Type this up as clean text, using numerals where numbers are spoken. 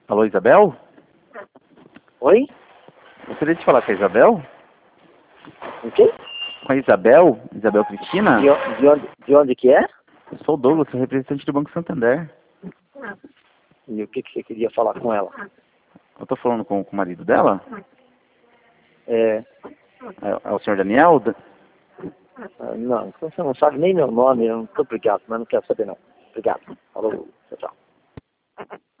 Alô, Isabel? Oi? Gostaria de falar com a Isabel? O quê? Com a Isabel? Isabel Cristina? De onde que é? Eu sou o Douglas, sou representante do Banco Santander. E o que você queria falar com ela? Eu tô falando com o marido dela? É, É o senhor Daniel? não, você não sabe nem meu nome, eu não tô obrigado, mas não quero saber não. Obrigado. Falou, tchau, tchau.